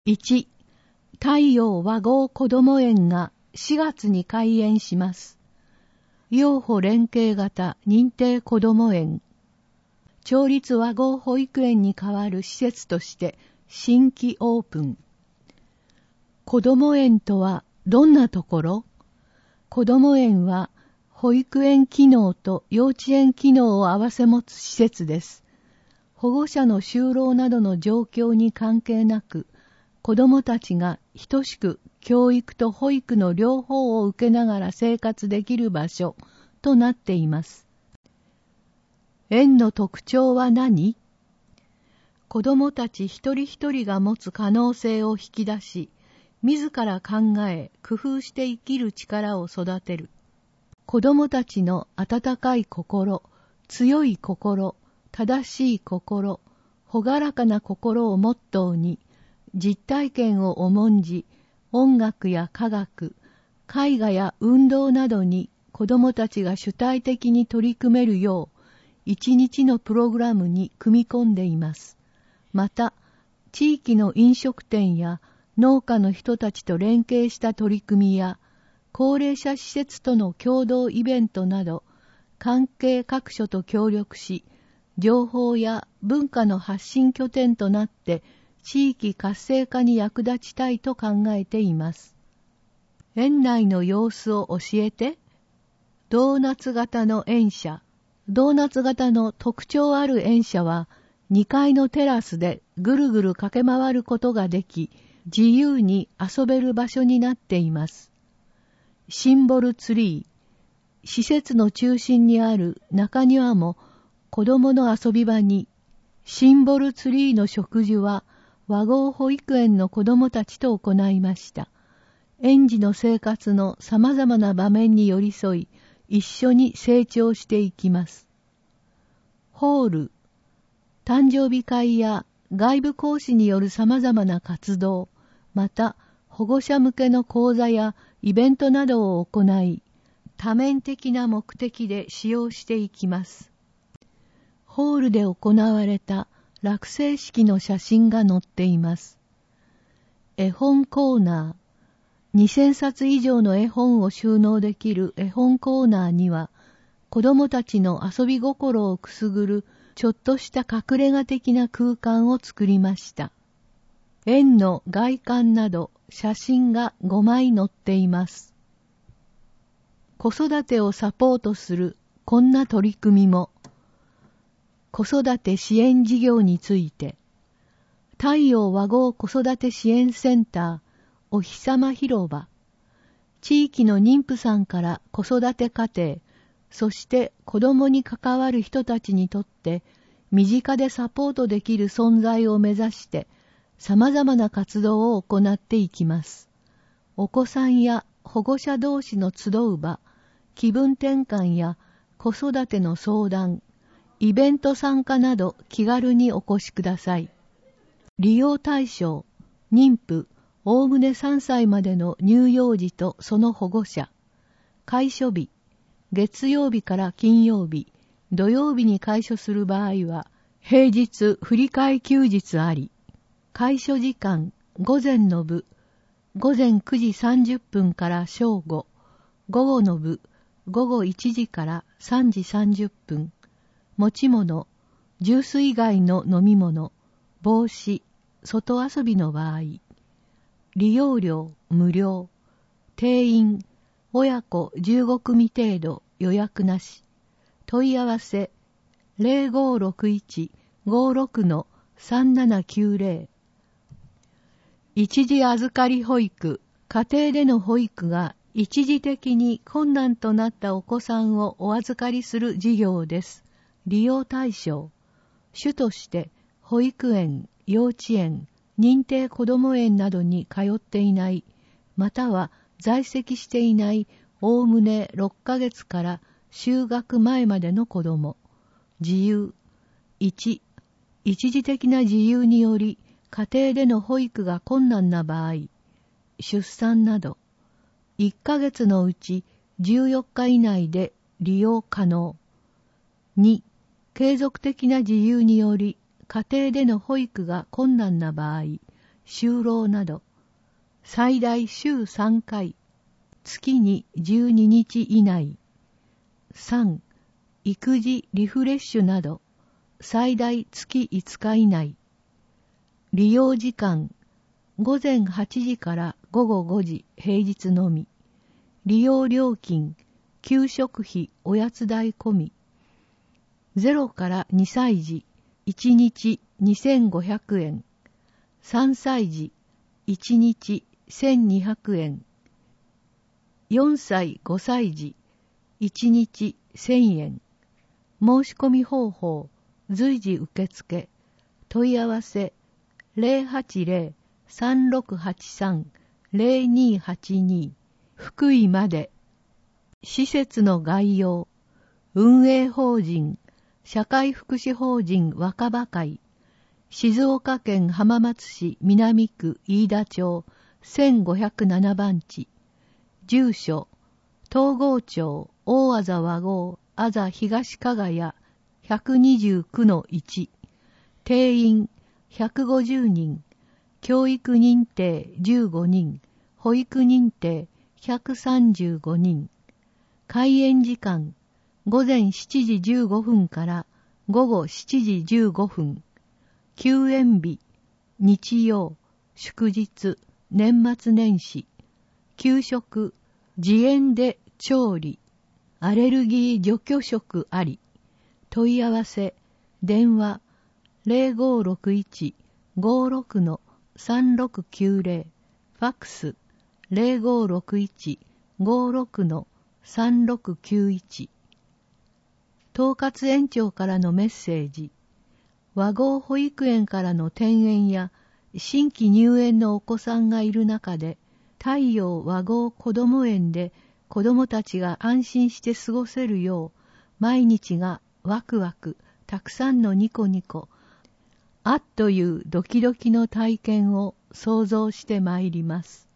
1、太陽和合こども園が4月に開園します。幼保連携型認定こども園。町立和合保育園に代わる施設として新規オープン。こども園とはどんなところ？こども園は保育園機能と幼稚園機能を併せ持つ施設です。保護者の就労などの状況に関係なく、子どもたちが等しく教育と保育の両方を受けながら生活できる場所となっています。園の特徴は何？子どもたち一人一人が持つ可能性を引き出し、自ら考え、工夫して生きる力を育てる。子どもたちの温かい心、強い心、正しい心、朗らかな心をモットーに、実体験を重んじ、音楽や科学、絵画や運動などに子どもたちが主体的に取り組めるよう、一日のプログラムに組み込んでいます。また、地域の飲食店や農家の人たちと連携した取り組みや、高齢者施設との共同イベントなど、関係各所と協力し、情報や文化の発信拠点となって、地域活性化に役立ちたいと考えています。園内の様子を教えて。ドーナツ型の園舎。ドーナツ型の特徴ある園舎は、2階のテラスでぐるぐる駆け回ることができ、自由に遊べる場所になっています。シンボルツリー。施設の中心にある中庭も子どもの遊び場に、シンボルツリーの植樹は、和合保育園の子どもたちと行いました。園児の生活のさまざまな場面に寄り添い、一緒に成長していきます。ホール、誕生日会や外部講師によるさまざまな活動、また保護者向けの講座やイベントなどを行い、多面的な目的で使用していきます。ホールで行われた落成式の写真が載っています。絵本コーナー。2000冊以上の絵本を収納できる絵本コーナーには、子どもたちの遊び心をくすぐるちょっとした隠れ家的な空間を作りました。園の外観など写真が5枚載っています。子育てをサポートするこんな取り組みも。子育て支援事業について、太陽和合子育て支援センターおひさま広場、地域の妊婦さんから子育て家庭、そして子供に関わる人たちにとって身近でサポートできる存在を目指して様々な活動を行っていきます。お子さんや保護者同士の集う場、気分転換や子育ての相談、イベント参加など気軽にお越しください。利用対象、妊婦、おおむね3歳までの乳幼児とその保護者。開所日、月曜日から金曜日、土曜日に開所する場合は、平日振り替え休日あり。開所時間、午前の部、午前9時30分から正午、午後の部、午後1時から3時30分。持ち物、ジュース以外の飲み物、帽子、外遊びの場合。利用料無料。定員、親子15組程度、予約なし。問い合わせ、0561-56-3790。一時預かり保育、家庭での保育が一時的に困難となったお子さんをお預かりする事業です。利用対象、主として保育園、幼稚園、認定こども園などに通っていない、または在籍していないおおむね6ヶ月から就学前までの子ども。自由。1、一時的な自由により家庭での保育が困難な場合、出産など、1ヶ月のうち14日以内で利用可能。2、継続的な自由により家庭での保育が困難な場合、 就労など、最大週3回、月に12日以内。3、育児リフレッシュなど、最大月5日以内。利用時間、午前8時から午後5時平日のみ。利用料金、給食費おやつ代込み。0から2歳児、1日2500円。3歳児、1日1200円。4歳5歳児、1日1000円。申し込み方法、随時受付。問い合わせ、080-3683-0282。福井まで。施設の概要。運営法人、社会福祉法人若葉会。静岡県浜松市南区飯田町1507番地。住所、東郷町大字和合字東加賀屋129-1。定員150人。教育認定15人。保育認定135人。開園時間、午前7時15分から午後7時15分。休園日、日曜、祝日、年末年始。給食、自園で調理。アレルギー除去食あり。問い合わせ、電話、0561-56-3690。ファックス、0561-56-3691。統括園長からのメッセージ。和合保育園からの転園や新規入園のお子さんがいる中で、太陽和合こども園で子どもたちが安心して過ごせるよう、毎日がワクワク、たくさんのニコニコ、あっというドキドキの体験を想像してまいります。